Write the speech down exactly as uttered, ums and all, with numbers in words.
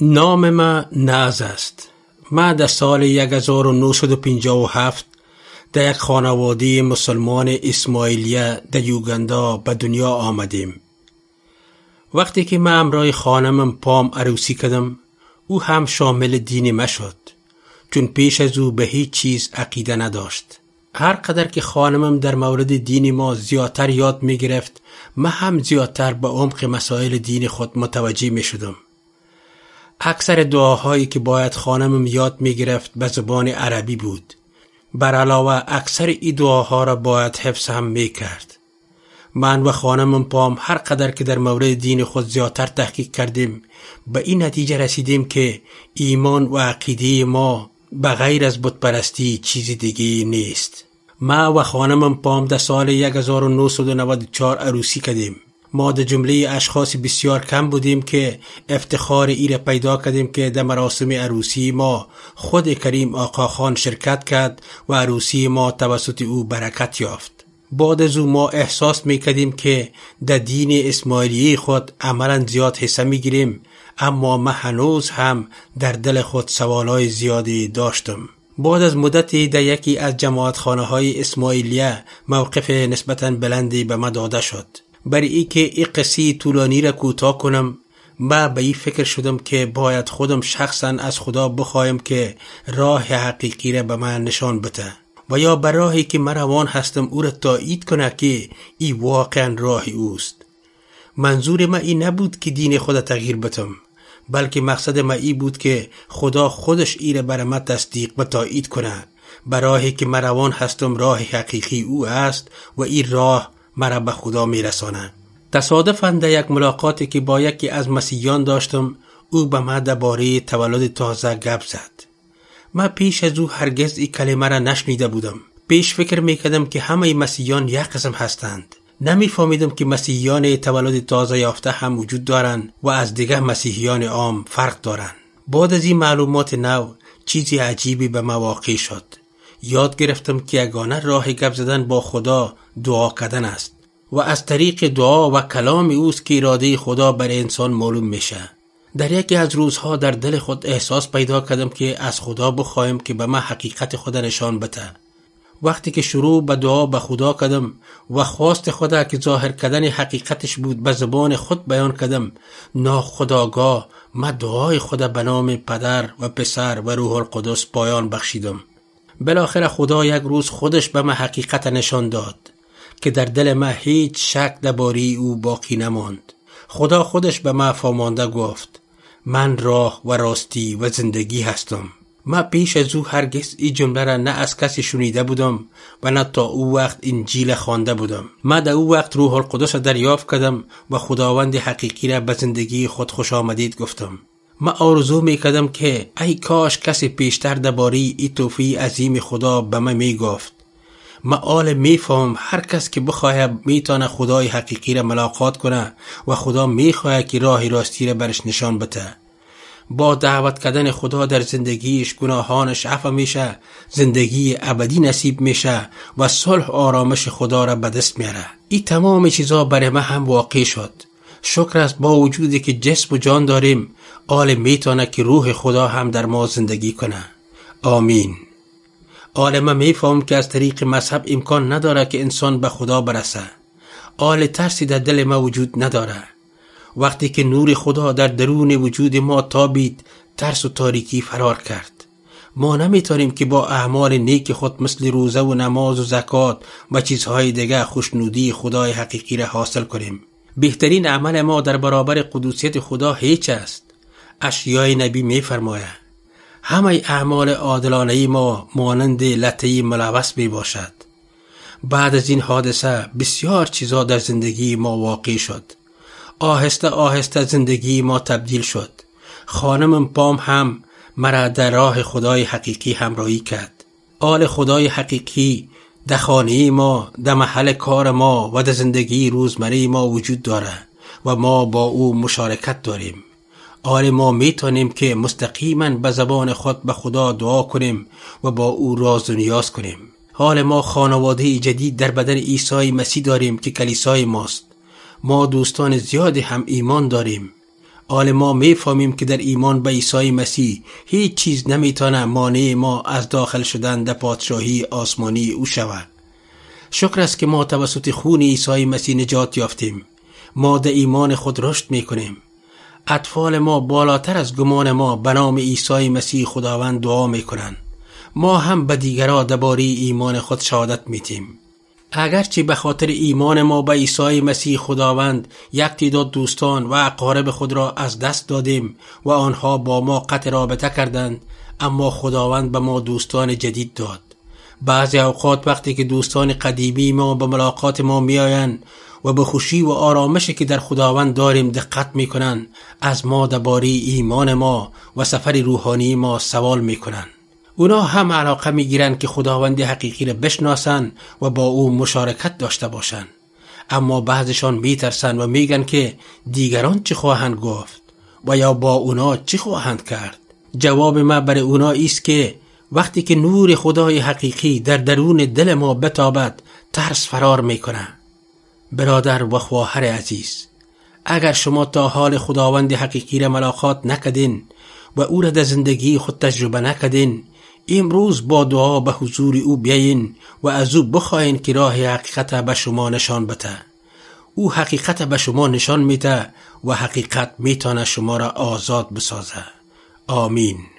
نام ما ناز است. ما در سال هزار و نهصد و پنجاه و هفت در یک خانواده مسلمان اسماعیلیه در یوگاندا به دنیا آمدیم. وقتی که من همراه خانمم پام عروسی کردم، او هم شامل دین ما شد، چون پیش از او به هیچ چیز عقیده نداشت. هر قدر که خانمم در مورد دین ما زیادتر یاد می گرفت، من هم زیادتر به عمق مسائل دین خود متوجه می شدم. اکثر دعاهایی که باید خانمم یاد می گرفت به زبان عربی بود. بر علاوه اکثر این دعاها را باید حفظ هم می کرد. من و خانمم پام هر قدر که در مورد دین خود زیادتر تحقیق کردیم، به این نتیجه رسیدیم که ایمان و عقیده ما به غیر از بت پرستی چیز دیگه نیست. ما و خانمم پام در سال هزار و نهصد و نود و چهار عروسی کردیم. ما در جمله اشخاص بسیار کم بودیم که افتخار ایره پیدا کردیم که در مراسم عروسی ما خود کریم آقا خان شرکت کرد و عروسی ما توسط او برکت یافت. بعد از او ما احساس میکردیم که در دین اسماعیلی خود عملا زیاد حصه میگیریم، اما من هنوز هم در دل خود سوالای زیادی داشتم. بعد از مدتی در یکی از جماعت خانه های اسماعیلیه موقف نسبتاً بلندی به من داده شد. برای ای که این قصه طولانی را کوتاه کنم، من به این فکر شدم که باید خودم شخصاً از خدا بخوایم که راه حقیقی را به من نشان بده و یا بر راهی که من روان هستم او را تایید کنه که این واقعاً راه اوست. منظور من این نبود که دین خدا تغییر بدم، بلکه مقصد من این بود که خدا خودش این را بر من تصدیق و تایید کنه. بر راهی که من روان هستم راه حقیقی او است و این راه مرا به خدا میرسانه. تصادفاً در یک ملاقاتی که با یکی از مسیحیان داشتم، او به من درباره تولد تازه گپ زد. من پیش از او هرگز این کلمه را نشنیده بودم. پیش فکر میکردم که همه مسیحیان یک قسم هستند. نمیفهمیدم که مسیحیان تولد تازه یافته هم وجود دارند و از دیگر مسیحیان عام فرق دارند. بعد از این معلومات نو چیزی عجیبی به من واقع شد. یاد گرفتم که یگانه راه گپ زدن با خدا دعا کردن است و از طریق دعا و کلام اوست که اراده خدا بر انسان معلوم میشه. در یکی از روزها در دل خود احساس پیدا کردم که از خدا بخوایم که به من حقیقت خدا نشان بده. وقتی که شروع به دعا به خدا کردم و خواست خدا که ظاهر کردن حقیقتش بود به زبان خود بیان کردم، ناخودآگاه من دعای خدا به نام پدر و پسر و روح القدس پایان بخشیدم. بالاخره خدا یک روز خودش به من حقیقت نشان داد که در دل من هیچ شک درباره او باقی نماند. خدا خودش به من فرمانده گفت: من راه و راستی و زندگی هستم. من پیش از او هرگز این جمله را نه از کسی شنیده بودم و نه تا او وقت انجیل خوانده بودم. من در او وقت روح القدس را دریافت کردم و خداوند حقیقی را به زندگی خود خوش آمدید گفتم. من آرزو میکردم که ای کاش کسی پیشتر درباره این توفیق عظیم خدا به من میگفت. من آل میفهم هر کس که بخواه میتونه خدای حقیقی را ملاقات کنه و خدا میخواه که راه راستی را برش نشان بده. با دعوت کردن خدا در زندگیش گناهانش عفو میشه، زندگی ابدی نصیب میشه و صلح آرامش خدا را به دست میاره. این تمام چیزا برای من هم واقع شد. شکر است با وجودی که جسم و جان داریم، آل میتونه که روح خدا هم در ما زندگی کنه. آمین. آل من میفهم که از طریق مذهب امکان نداره که انسان به خدا برسه. آل ترسی در دل ما وجود نداره. وقتی که نور خدا در درون وجود ما تابید، ترس و تاریکی فرار کرد. ما نمیتونیم که با اعمال نیک خود مثل روزه و نماز و زکات و چیزهای دیگه خوشنودی خدای حقیقی را حاصل کنیم. بهترین عمل ما در برابر قدوسیت خدا هیچ است. اشعیای نبی میفرماید: همه اعمال عادلانه ما مانند لطه ملوث می باشد. بعد از این حادثه بسیار چیزا در زندگی ما واقع شد. آهسته آهسته زندگی ما تبدیل شد. خانمم پام هم مرا در راه خدای حقیقی همراهی کرد. آل خدای حقیقی در خانه ما، در محل کار ما و در زندگی روزمره ما وجود داره و ما با او مشارکت داریم. آل ما میتونیم که مستقیما به زبان خود به خدا دعا کنیم و با او راز و نیاز کنیم. حال ما خانواده جدید در بدن عیسی مسیح داریم که کلیسای ماست. ما دوستان زیادی هم ایمان داریم. آل ما میفهمیم که در ایمان به عیسی مسیح هیچ چیز نمیتونه مانع ما از داخل شدن در پادشاهی آسمانی او شود. شکر است که ما توسط خون عیسی مسیح نجات یافتیم. ما در ایمان خود رشد میکنیم. اطفال ما بالاتر از گمان ما به نام عیسی مسیح خداوند دعا میکنند. ما هم به دیگران درباره ایمان خود شهادت میدیم. اگرچه به خاطر ایمان ما به عیسی مسیح خداوند یک تعداد دوستان و اقارب خود را از دست دادیم و آنها با ما قطع رابطه کردند، اما خداوند به ما دوستان جدید داد. بعضی اوقات وقتی که دوستان قدیمی ما به ملاقات ما میآیند و به خوشی و آرامشی که در خداوند داریم دقت میکنند، از ما درباره ایمان ما و سفر روحانی ما سوال میکنند. اونا هم علاقه میگیرند که خداوند حقیقی را بشناسند و با او مشارکت داشته باشند، اما بعضشان میترسند و میگن که دیگران چی خواهند گفت و یا با اونا چی خواهند کرد. جواب ما برای اونا ایست که وقتی که نور خدای حقیقی در درون دل ما بتابد، ترس فرار میکنه. برادر و خواهر عزیز، اگر شما تا حال خداوند حقیقی را ملاقات نکردین و او را در زندگی خود تجربه نکردین، امروز با دعا به حضور او بیاین و از او بخواین که راه حقیقت به شما نشان بده. او حقیقت به شما نشان میده و حقیقت میتونه شما را آزاد بسازه. آمین.